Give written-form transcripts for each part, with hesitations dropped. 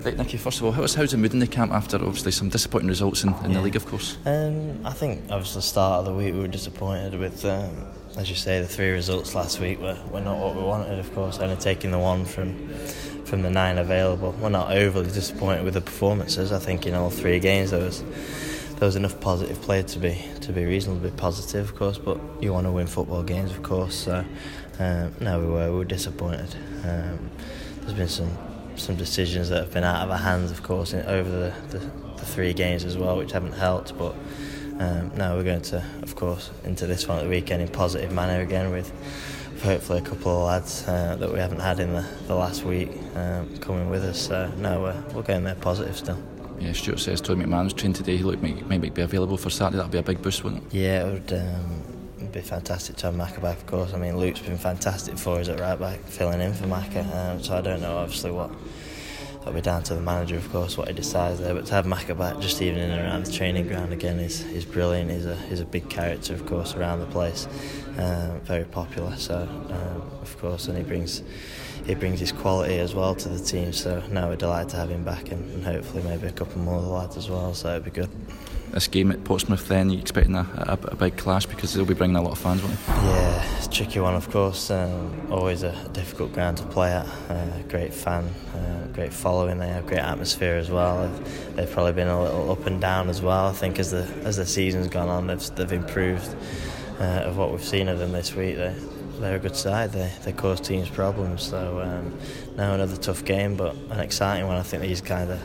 Right, Nicky, first of all, how's the mood in the camp after obviously some disappointing results in the league, of course? I think obviously the start of the week we were disappointed with, as you say, the 3 results last week were not what we wanted, of course, only taking the 1 from the 9 available. We're not overly disappointed with the performances. I think in all 3 games there was enough positive play to be reasonably positive, of course, but you want to win football games, of course, so no, we were disappointed. There's been some decisions that have been out of our hands, of course, over the 3 games as well, which haven't helped. But now we're going to, of course, into this one at the weekend in positive manner again with hopefully a couple of lads that we haven't had in the last week coming with us. So no, we're going there positive still. Yeah, Stuart says Tony McMahon was trained today. He might be available for Saturday. That'd be a big boost, wouldn't it? Yeah, it would be fantastic to have Macca back, of course. I mean, Luke's been fantastic for us at right back, filling in for Macca. So I don't know, obviously, that'll be down to the manager, of course, what he decides there. But to have Macca back just even in and around the training ground again is brilliant. He's a big character, of course, around the place. Very popular. So, of course, and he brings his quality as well to the team. So now we're delighted to have him back, and hopefully maybe a couple more of the lads as well. So it'd be good. This game at Portsmouth, then, you expecting a big clash because they'll be bringing a lot of fans, won't they? Yeah, it's a tricky one, of course. Always a difficult ground to play at. Great fan, great following. They have great atmosphere as well. They've probably been a little up and down as well. I think as the season's gone on, they've improved of what we've seen of them this week. They're a good side. They cause teams problems. So now another tough game, but an exciting one. I think these kind of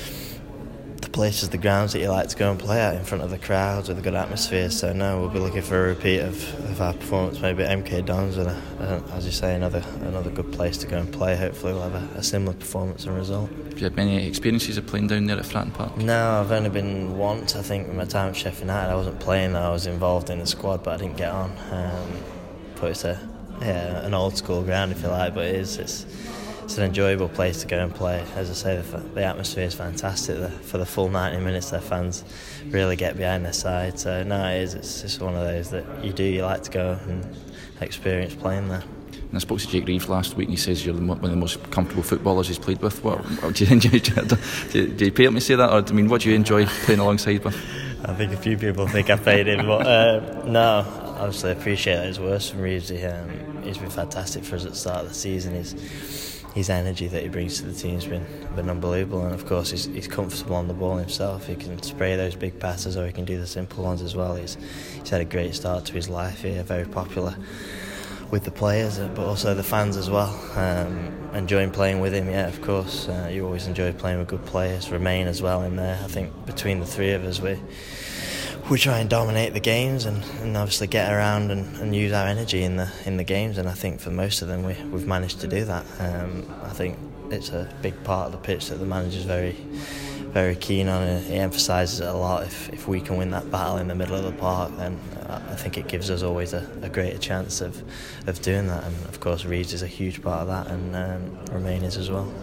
places, the grounds that you like to go and play at in front of the crowds with a good atmosphere. So no, we'll be looking for a repeat of our performance maybe at MK Dons, and as you say, another good place to go and play. Hopefully we'll have a similar performance and result. Do you have many experiences of playing down there at Fratton Park? No, I've only been once, I think, in my time at Sheffield United. I wasn't playing though, I was involved in the squad, but I didn't get on. But it's an old school ground, if you like, but it's an enjoyable place to go and play. As I say, the atmosphere is fantastic. For the full 90 minutes, their fans really get behind their side. So no, it's just one of those that you like to go and experience playing there. And I spoke to Jake Reeves last week, and he says you're one of the most comfortable footballers he's played with. What do you enjoy? Do you pay him to say that, or I mean, what do you enjoy playing alongside with? I think a few people think I paid him, but no, obviously I appreciate those words from Reeves. He's been fantastic for us at the start of the season. His energy that he brings to the team's been unbelievable, and of course he's comfortable on the ball himself. He can spray those big passes, or he can do the simple ones as well. He's had a great start to his life here, very popular with the players, but also the fans as well. Enjoying playing with him, yeah, of course. You always enjoy playing with good players. Remain as well in there. I think between the 3 of us, we try and dominate the games and obviously get around and use our energy in the games, and I think for most of them we've managed to do that. I think it's a big part of the pitch that the manager's very, very keen on, and he emphasises it a lot. If we can win that battle in the middle of the park, then I think it gives us always a greater chance of doing that, and of course Reeves is a huge part of that, and Romain is as well.